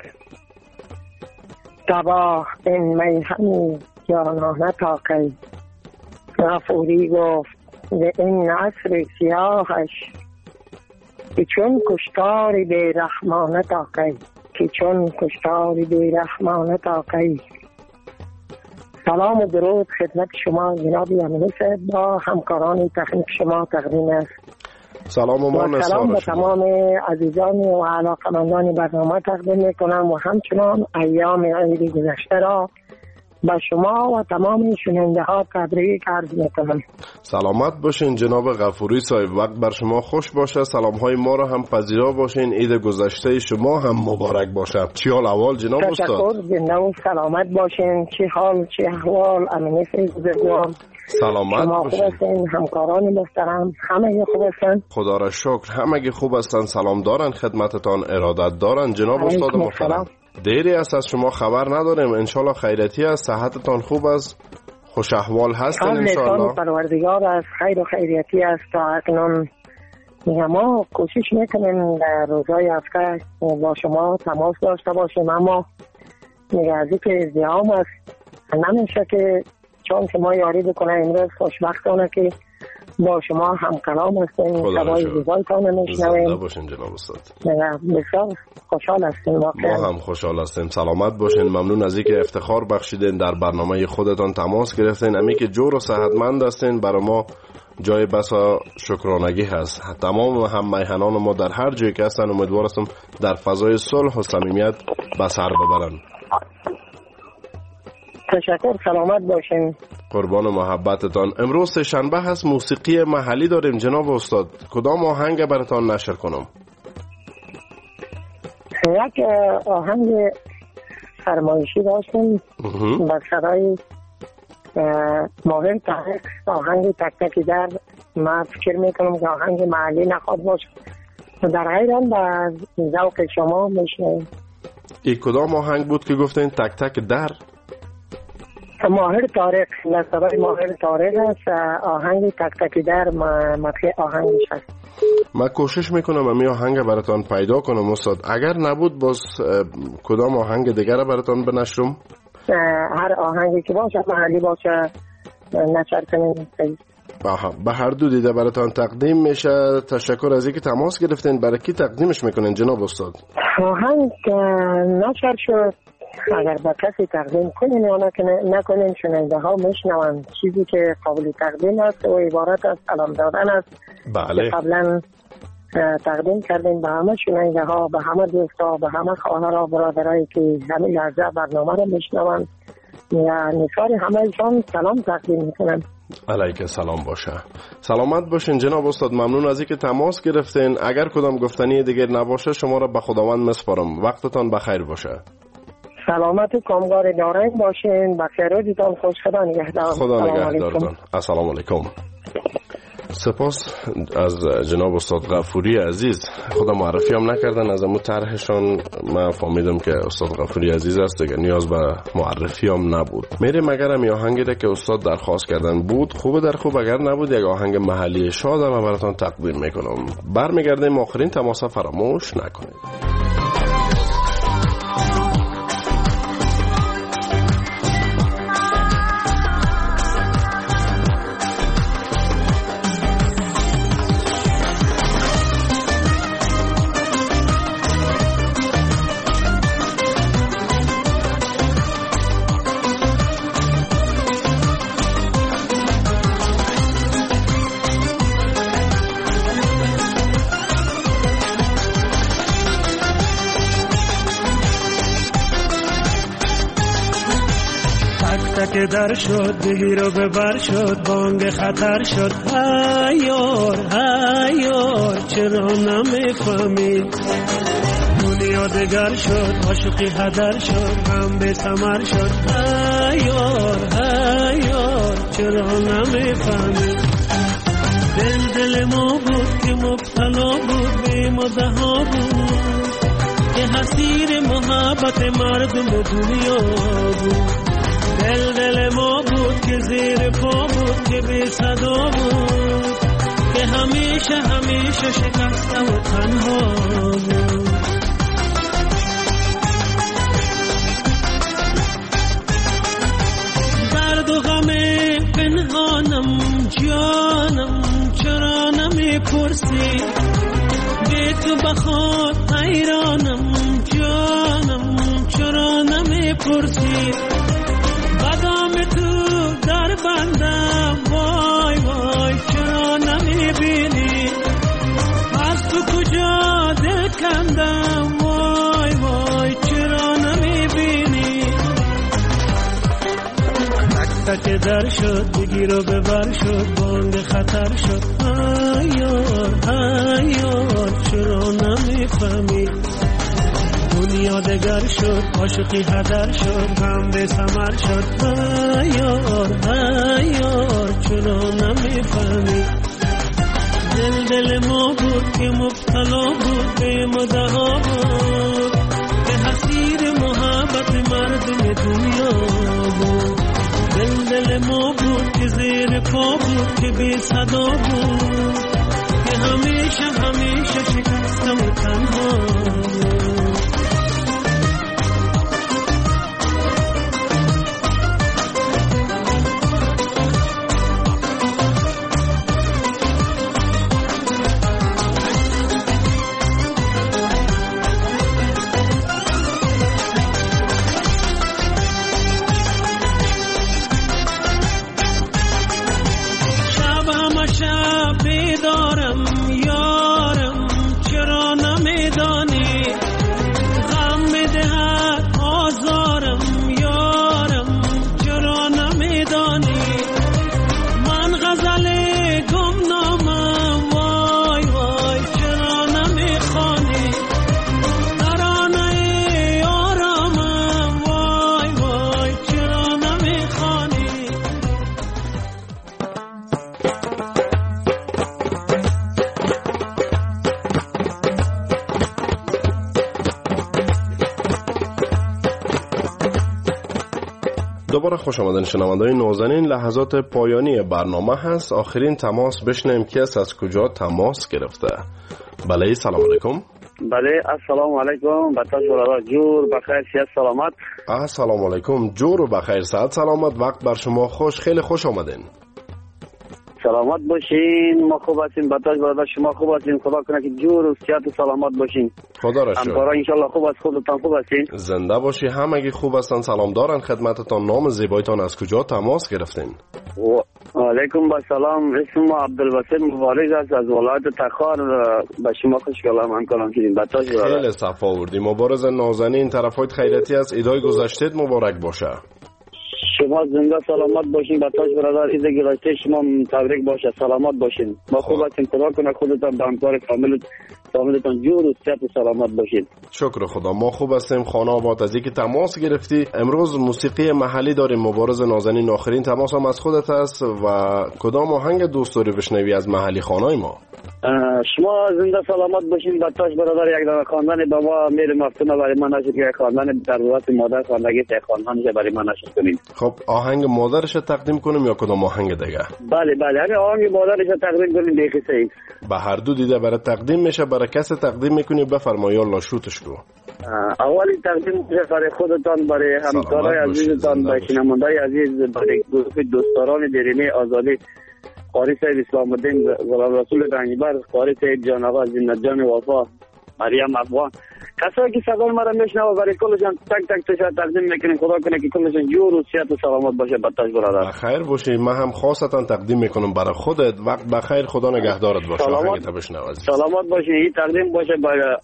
تباه این میهن جانانه تا کی. غفوری گفت به این عصر سیاهش، که چون کشتار بی رحمانه تا کی، که چون کشتار بی رحمانه تا کی. سلام و درود خدمت شما جناب امینی صاحب با همکاران تکنیک شما تقدیم است. سلام و مان سلام به تمام عزیزان و علاقمندان برنامه تقدیم میکنم و همچنان ایام عید گذشته را به شما و تمام شنونده ها تبریک عرض میکنم. سلامت باشین جناب غفوری صاحب، وقت بر شما خوش باشه. سلام های ما را هم پذیرا باشین. عید گذشته شما هم مبارک باشه. چی حال احوال جناب استاد؟ تشکر، زنده و سلامت باشین. چی حال چی احوال امینی بزرگوار؟ سلامت شما باشین. خوب هستین؟ همکاران محترم همه خوب هستن؟ خدا را شکر همه خوب هستن. سلام دارن، خدمتتان ارادت دارن جناب استاد محترم. دیری است از شما خبر نداریم، انشالله خیرتی است، صحتتان خوب است، خوش احوال هستین انشالله. پروردگار از خیر و خیریتی است. تا اکنون ما کوشش میکنیم در روزهای هفته با شما تماس داشته باشیم، اما نگردی که ازدحام است نمیشه که چون که ما یاری بکنه. امروز خوشبختانه که با شما هم کلام هستیم، سوای زیبایتان میشنویم. زنده باشین جناب استاد. بسیار خوشحال هستیم. ما هم خوشحال هستیم. سلامت باشین. ممنون از اینکه افتخار بخشیدین در برنامه خودتان تماس گرفتین. امی که جور و صحتمند هستین برای ما جای بسا شکرانگی هست. تمام هم میهنان ما در هر جایی که هستن امیدوار هستم در فضای صلح و صمیمیت به سر ببرن. تشکر، سلامت باشین. قربان محبتتان. امروز سه شنبه هست، موسیقی محلی داریم جناب استاد. کدام آهنگ براتان نشر کنم؟ یک آهنگ فرمایشی داشتیم با صدای ماهر طارق، آهنگ تک تکی در. من فکر میکنم که آهنگ محلی نخواد باشه، در غیر آن با ذوق شما میشنیم. این کدام آهنگ بود که گفتین تک تک در؟ ماهر طارق، نصبه ماهر طارق است. آهنگ تک تکی در مطلع آهنگش هست. من کوشش میکنم امی آهنگ براتان پیدا کنم استاد. اگر نبود باز کدام آهنگ دیگر براتان بنشرم؟ هر آهنگی که باشه محلی باشه نشر کنیم. به هر دو دیده براتان تقدیم میشه. تشکر از اینکه تماس گرفتین. برای کی تقدیمش میکنین جناب استاد؟ آهنگ نشر شد، اگر با کسی تقدیم کنیم یا نکنیم شنونده ها میشنوند. چیزی که قابل تقدیم است و عبارت از سلام دادن است. بله. قبلا تقدیم کردیم به همه شنونده ها، به همه دوستا، به همه خواهرها برادرایی که همین لحظه برنامه رو میشنوند. نثار همه ایشان سلام تقدیم میکنم. علیک سلام باشه. سلامت باشین جناب استاد. ممنون از اینکه تماس گرفتین. اگر کدام گفتنی دیگر نباشه شما را به خداوند میسپارم. وقتتان بخیر باشه. سلامت و کامگار دارین باشین. بخیر روزتان خوش. خدا نگهدار. خدا نگهدارتان. السلام علیکم. سپاس از جناب استاد غفوری عزیز. خدا معرفی هم نکردن از امو طرحشان. من فهمیدم که استاد غفوری عزیز است دیگه، نیاز به معرفی هم نبود. میریم اگر هم آهنگی را که استاد درخواست کردن بود خوبه در خوب، اگر نبود یک آهنگ محلی شاد هم براتون تقدیم میکنم. برمیگردیم آخرین تماس فراموش نکنید. که در شد بگیر و ببر شد بانگ خطر شد هیار هیار چرا نمیفهمی دنیا دگر شد عاشقی هدر شد غم به ثمر شد هیار هیار چرا نمیفهمی دل دل ما بود که مبتلا بود به مدها بود که حسیر محبت مردم دنیا بود دل دل ما بود که زیر پا بود که بی صدا بود که همیشه همیشه شکسته و تنها بود درد و غم پنهانم جانم چرا نمی پرسی به تو بخواد حیرانم جانم چرا نمی پرسی قدم تو در بندم وای وای چرا نمی بینی از تو کجا دل کندم وای وای چرا نمی بینی تک تک در شد بگیر و ببر شد بانگ خطر شد هیار هیار چرا نمی فهمی دنیا دگر شد عاشقی هدر شد غم به ثمر شد هیار هیار چرا نمیفهمی دل دل ما بود که مبتلا بود به مدها بود به حسیر محبت مردم دنیا بود دل دل ما بود که زیر پا بود که بی صدا بود که همیشه همیشه شکستم و تنها بود دوباره خوش آمدن شنونده‌های نازنین. لحظات پایانی برنامه هست. آخرین تماس بشنیم که از کجا تماس گرفته. بله سلام علیکم. بله السلام علیکم. بطاش برادر جور بخیر صحت سلامت. السلام علیکم جور و بخیر صحت سلامت. وقت بر شما خوش. خیلی خوش آمدین. سلامت باشین. ما خوب هستیم. بطاش برادر شما خوب هستین. خدا کنه که جور و صحت و سلامت باشین. خدا را شکر. همکارا ان شاء الله خوب است. خودتان خوب هستین؟ زنده باشی. همگی خوب هستن. سلام دارن خدمتتان. نام زیبایتان از کجا تماس گرفتین؟ و علیکم با سلام. اسم عبدالباسط مبارک است از ولایت تخار. به شما خوش کلام همکاران کردیم. بطاش برادر خیلی صفا آوردی. مبارز نازنین طرفایت خیرتی است. ایدای گذشتت مبارک باشه. شما زنده سلامت باشین. بطاش برادر ایده گذشته شما تبریک باشه. سلامت باشین. ما خوب هستیم. خدا کنه خودتان به همکار کامل فامیلتان جور و صحت و سلامت باشید. شکر خدا. ما خوب هستیم. خانه آباد. از اینکه تماس گرفتی. امروز موسیقی محلی داریم. مبارز نازنین آخرین تماس هم از خودت است و کدام آهنگ دوست داری بشنوی از محلی خانه ما؟ شما زنده سلامت باشین. بطاش برادر یک دانه خواندن با ما میره مفتونه برای ما نشد که خواندن در روات مادر خواندگی ته خواندنش برای ما نشد کنید. خب آهنگ مادرش تقدیم کنیم یا کدام آهنگ دیگه؟ بله بله همین آهنگ مادرش تقدیم کنیم دیگه صحیح. به هر دو دیده برای تقدیم میشه. برای کسی تقدیم میکنی بفرمایید الله شوتش کو. اولی تقدیم میشه برای خودتان برای همکارای عزیزتان برای شنوندای عزیز برای گروه دوستداران دیرینه آزادی قاری صاحب اسلام الدین غلام رسول رنگبر قاری صاحب جان آقا زینت جان وفا مریم افغان کسایی که صدای مرا میشنوه برای کلشان تک تک تشکر تقدیم میکنیم. خدا کنه که کلشان جور و صحت و سلامت باشه. بطاش برادر بخیر باشی. من هم خاصتا تقدیم میکنم برای خودت. وقت بخیر. خدا نگهدارت باشه. سلامت بشنو عزیز. سلامت باشی. این تقدیم باشه برای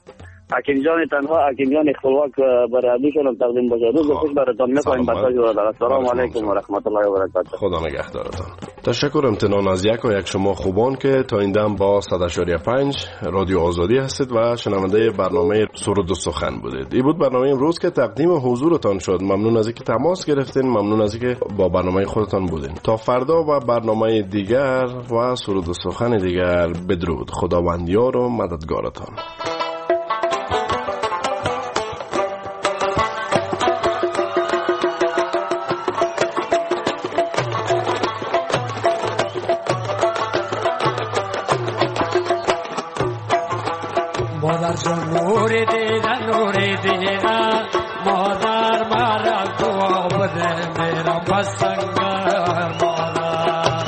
حکیم جان تنها حکیم جان خپلواک برای عبدالشون هم تقدیم باشه. روز خوش براتون می‌خوایم. السلام علیکم و رحمت الله و برکاته. خدا نگهدارتان. تشکر امتنان از یک و یک شما خوبان که تا این دم با صد و پنج رادیو آزادی هستید و شنونده برنامه سرود و سخن بودید. این بود برنامه امروز که تقدیم حضورتان شد. ممنون از اینکه تماس گرفتین، ممنون از اینکه با برنامه خودتان بودین. تا فردا و برنامه دیگر و سرود و سخن دیگر، بدرود. خداوند یار و مددگارتان. مادر جان نور دیدن نور دیدن مادر مرا دعا بده میرم بسنگر مادر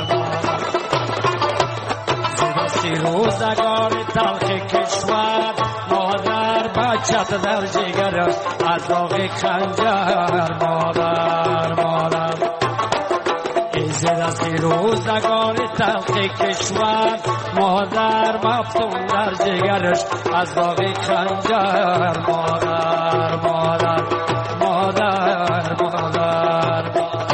زیباستی روزگار تلخ کشور مادر بچت در جگرش از داغ خنجر مادر مادر زیباستی روزگار تلخ کشور مادر مفتون در جگرش از داغ خنجر مادر مادر مادر مادر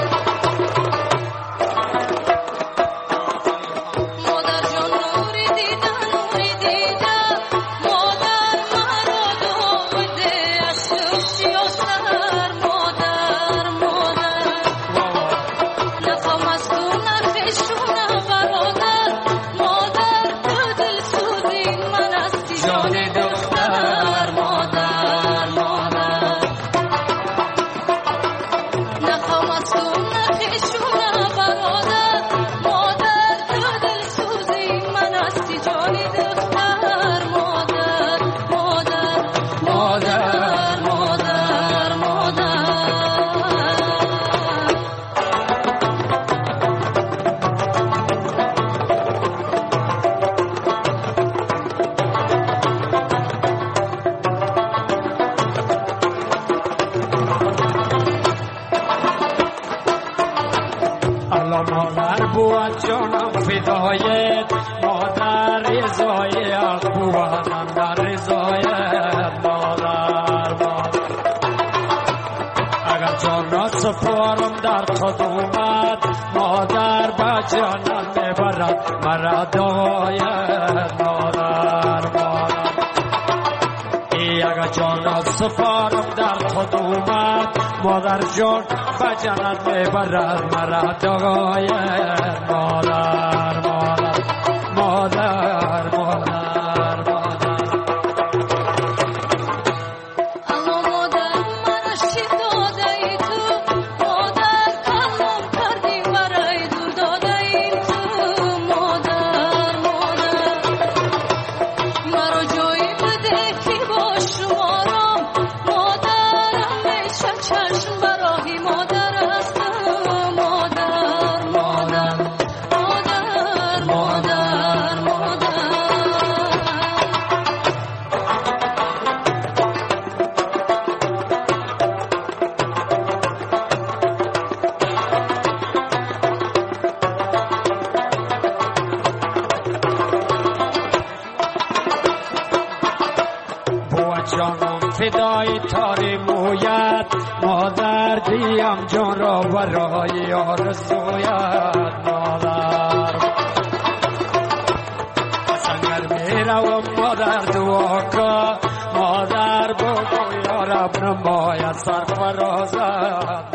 مادر بود جانم فدایت مادر رضای حق بودم در رضایت مادر مادر اگر جان را سپارم در خدمت مادر با جانم میبرد مرا دایت مادر مادر ای اگر جان را سپارم در خدمت مادر جان با جانت میبرد مرا دایت مادر مادر مادر مادر مادر اما مادر من چی داده ای تو مادر کلم کردی برای دور داده ای تو مادر مادر مرا جایی بده که با شمارم مادرم میشه چشم برای مادر است مادر مادر مادر مادر مادر بود جانم فدای تاری مویت مادر دیم جان را برای آرزویت مادر پس اگر میروم مادر دعا کن مادر بگو یا رب نماید سرفرازت